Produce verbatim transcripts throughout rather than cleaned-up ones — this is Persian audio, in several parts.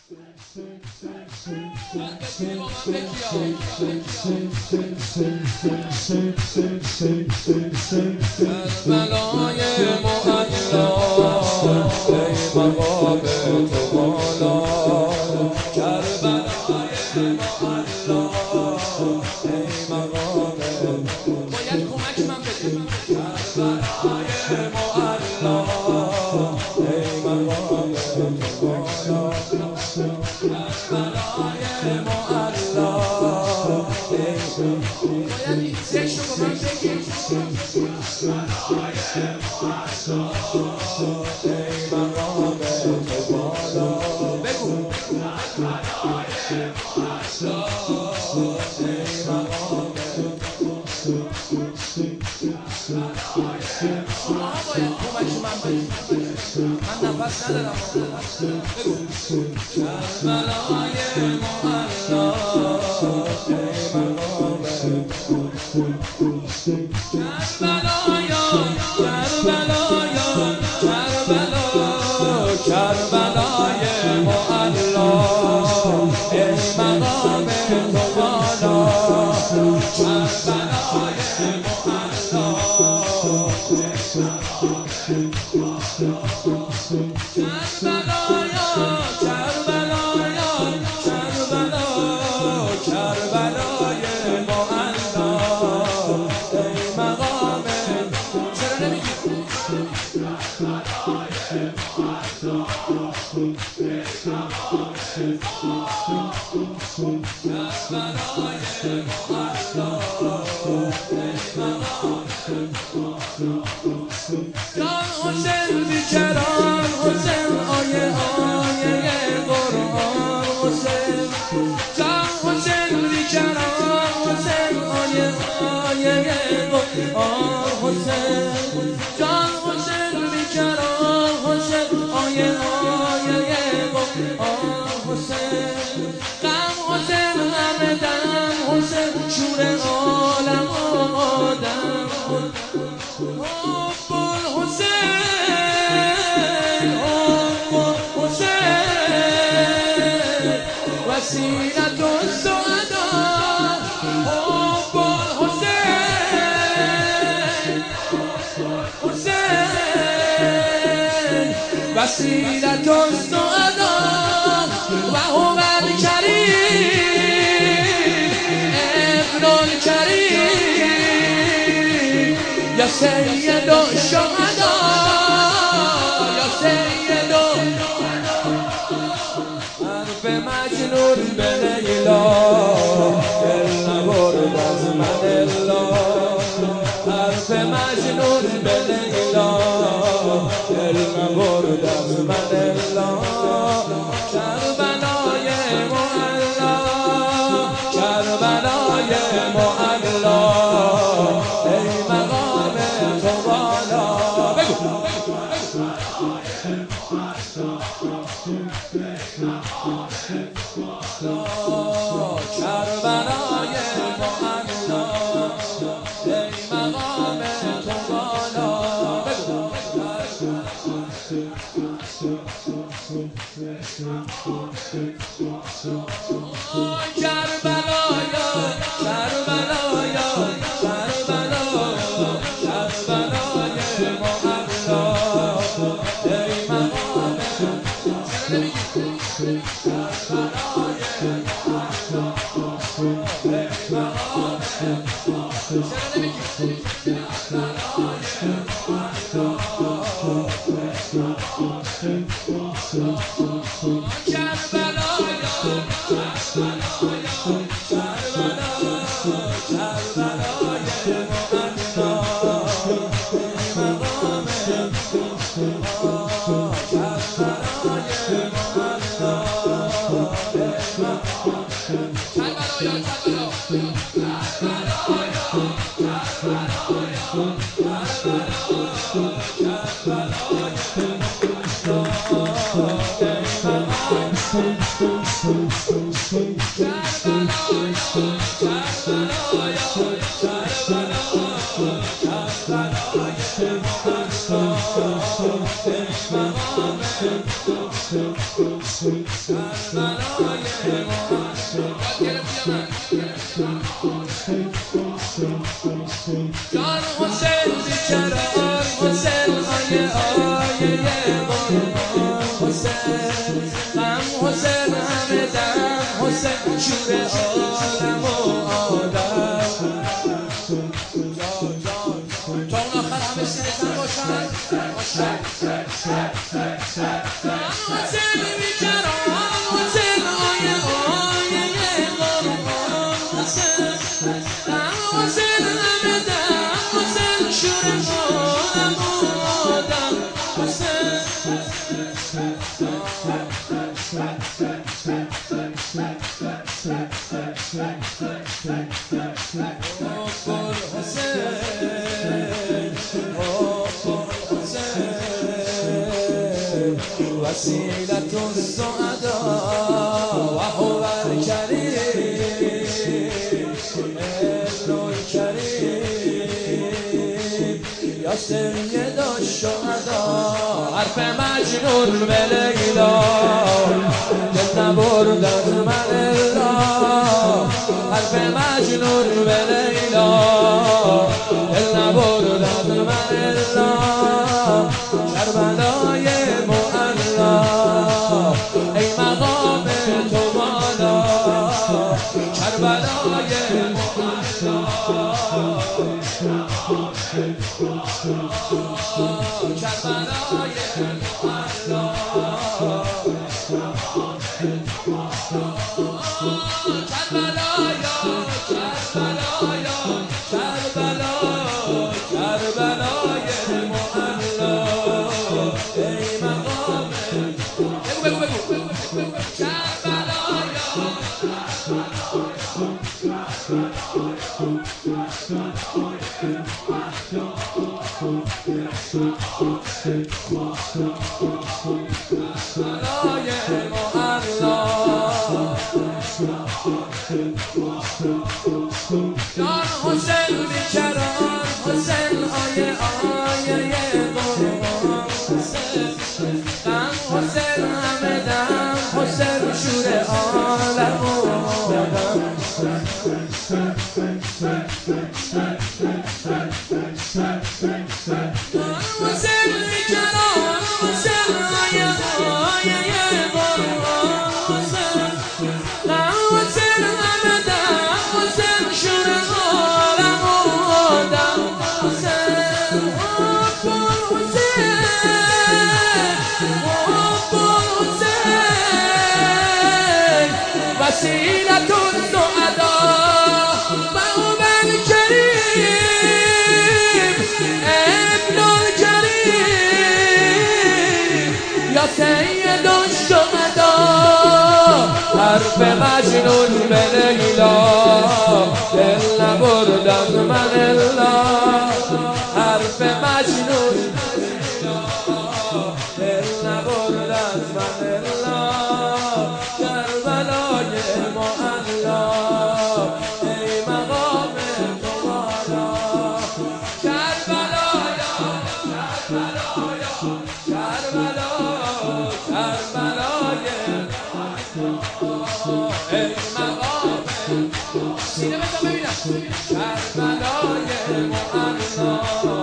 کربلای معلا ای مقام تو بالا، کربلای معلا ای مقام باید کمک من بدید. کربلای معلا ای مقام تو بالا، کربلای معلا باید این سش رو با من بگید. من نفس ندارم. بگو کربلای معلا ای مقام کربلایا کربلایا کربلا کربلای معلا ای مقام تو بالا، کربلای معلا کربلایا کربلایا کربلا کربلای معلا ای مقام چرا نمیگی؟ جان حسین بیچران حسین آیه آیه قرآن حسین، جان حسین بیچران حسین آیه آیه قرآن حسین، جان حسین بیچران حسین آیه آیه قرآن حسین، غم حسین همه دم حسین شور عالم آدم وسيلة السعداء حب الحسين حسين، وسيلة السعداء وهو الكريم ابن الكريم يا سيد الشهداء يا سيد حرف مجنون به لیلا دل نبرد از من الا، حرف مجنون به لیلا دل نبرد از من الا، کربلای معلا کربلای معلا ای مقام تو بالا. بگو کربلای معلا ای مقام تو بالا. بگو کربلایا کربلایا کربلا کربلای معلا ای مقام Sweet جان حسین بیچران حسین آیه آیه قرآن حسین غم حسین همه دم حسین شور عالم و آدم تا اون آخر همه سینه زن باشن حسین بیچران حسین آیه آیه قرآن حسین غم حسین همه دم حسین شور عالم و آدم حسین وسيلة السعداء وهو الكريم ابن الكريم يا سيد الشهداء حرف مجنون به لیلا دل نبردن من الا حرف مجنون به لیلا دل نبردن من الا کربلای معلا ای مقام تو بالا کربلای معلا کربلای معلا کربلایا کربلایا کربلا کربلای معلا ای مقام بگو بگو بگو کربلایا جان حسین بیچران حسین آیه آیه قرآن حسین غم حسین همه دم حسین شور عالم و آدم حسین بیچران حسین آیه آیه قرآن حسین غم حسین همه دم حسین شور عالم و آدم حسین حب الحسین حب الحسین وسیلة السعداء وهو الكريم ابن الكريم يا سيد الشهداء حرف مجنون به لیلا دل نبردن من الا حرف مجنون دل نبردن من الا کربلای معلا ای مقام تو بالا کربلایا کربلایا کربلا کربلای ای مقام سینه بزن ببینم کربلای معلا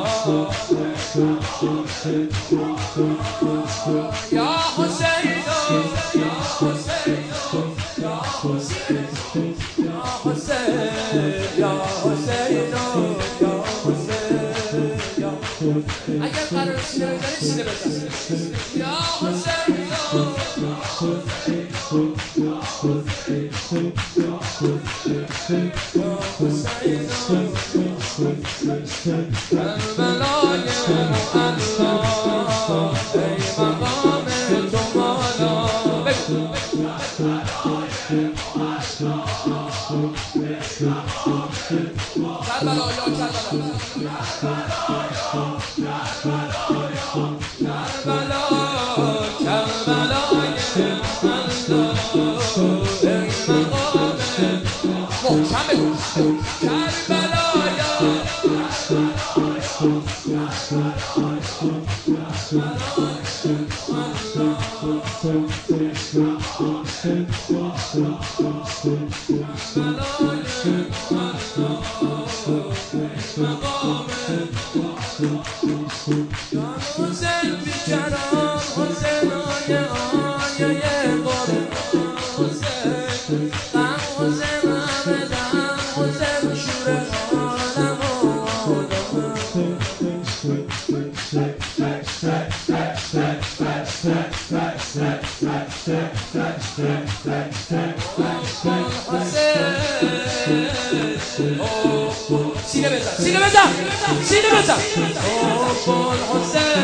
یا حسین یا حسین یا حسین یا حسین یا حسین یا حسین یا اگر قرار سینه بزنی سینه بزن یا حسین کربلای معلا ای مقام تو بالا کربلا یا کربلا کربلا کربلای معلا ای مقام محکم بگو کربلایا حسین بیکران حسین آیه آیه قرآن حسین غم حسین همه دم حسین شور عالم و سینه بزن سینه بزن سینه بزن گل حسین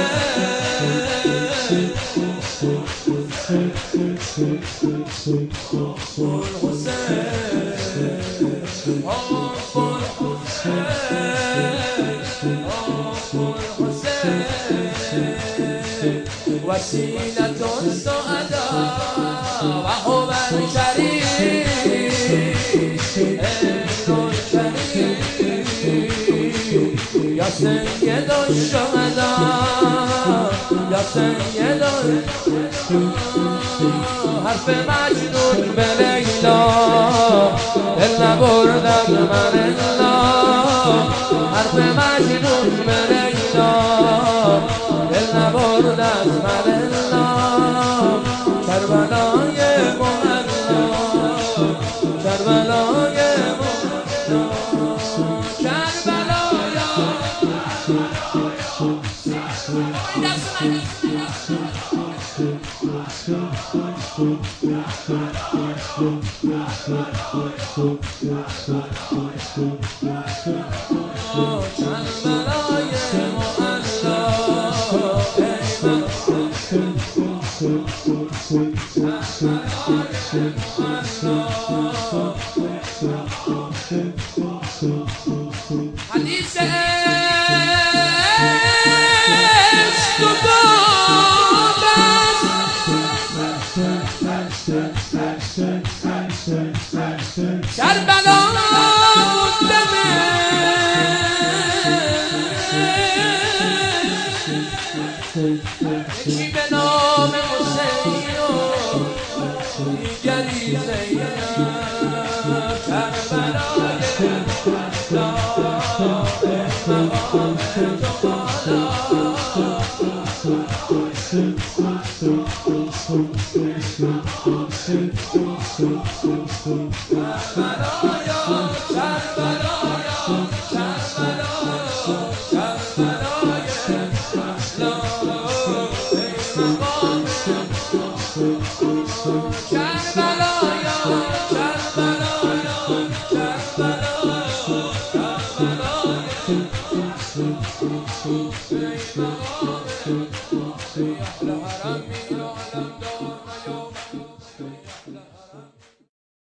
گل حسین وسيلة السعداء وهو الكريم الكريم يا سيد الشهداء يا سيد حرف مجنون به لیلا دل نبردم من الا حرف مجنون به لیلا دل نبردم من الا کربلای معلا کربلای معلا کربلایا حدیث عشق و باب کربلا مقدمه یکی به نام حسین و دیگری زینب کربلای مقام تو